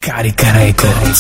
Carica Records.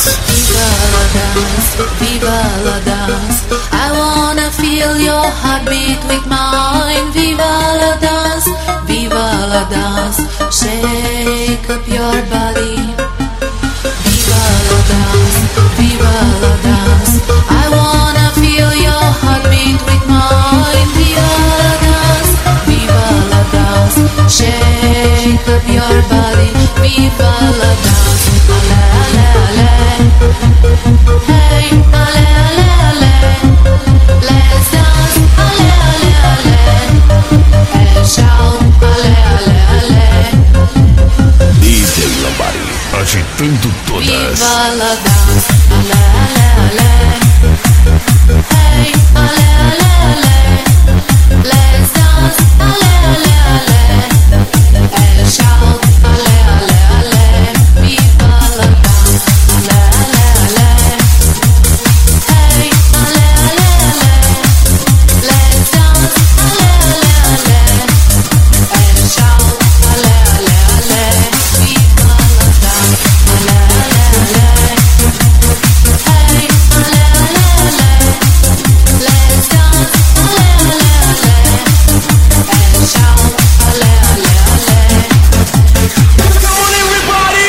Viva la dance. I wanna feel your heartbeat with mine. Viva la dance, viva la dance. Shake up your body. Viva la dance, viva la dance. I wanna feel your heartbeat with mine. Viva la dance, viva la dance. Shake up your body. Viva la dance. Ale, ale, ale. Hey, ale, ale, ale. Let's dance. Ale, ale, ale. And shout. Ale, ale, ale. DJ Lambari, agitando todas. Viva la dance. Ale, ale, ale. Hey, ale, ale, ale. Let's dance. Ale, ale, ale. And shout. Ale, ale, ale. Viva la dance. Ale, ale, ale. Hey, ale, ale, ale. Let's dance. Ale, ale, ale. And shout. Ale, ale, ale. Viva la dance. Ale, ale, ale. Hey, ale, ale, ale. Let's dance. Ale, ale, ale. And shout. Ale, ale, ale. Come on everybody!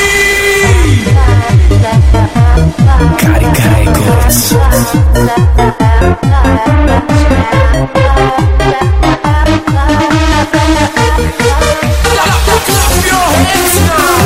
Carica Records. Clap your hands now!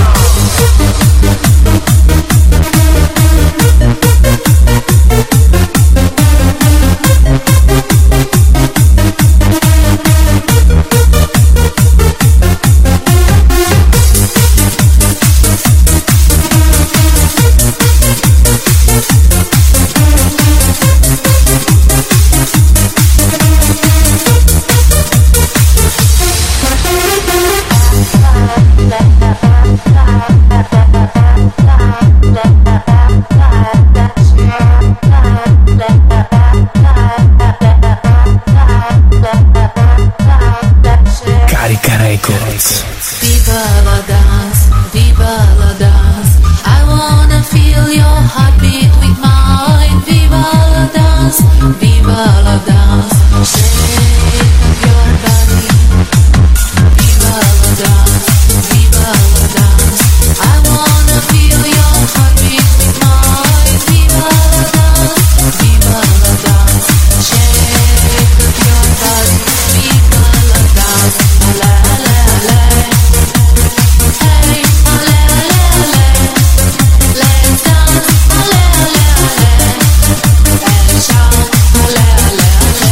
Carica Records. Viva la dance, viva la dance. I wanna feel your heartbeat with mine. Viva la dance, viva la dance. Shake up your body. Viva la dance, viva la dance. I wanna feel your heartbeat with mine. Viva la dance, viva la dance. Shake up your body. Viva la dance. Ale, ale, ale. Hey, ale, ale, ale. Let's dance. Ale, ale, ale. And shout. Ale, ale, ale.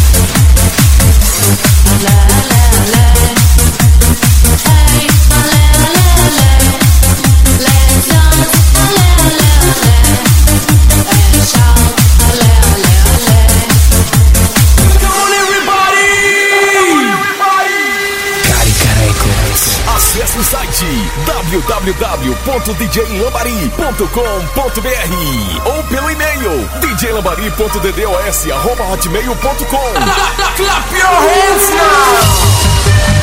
Ale, ale, ale. Hey, ale, ale, ale. Let's dance. Ale, ale, ale. And shout. Ale, ale, ale. Come on everybody! Carica Records. Acesse o site www.djlambari.com.br ou pelo e-mail djlambari.ddos@hotmail.com. Clap your hands now!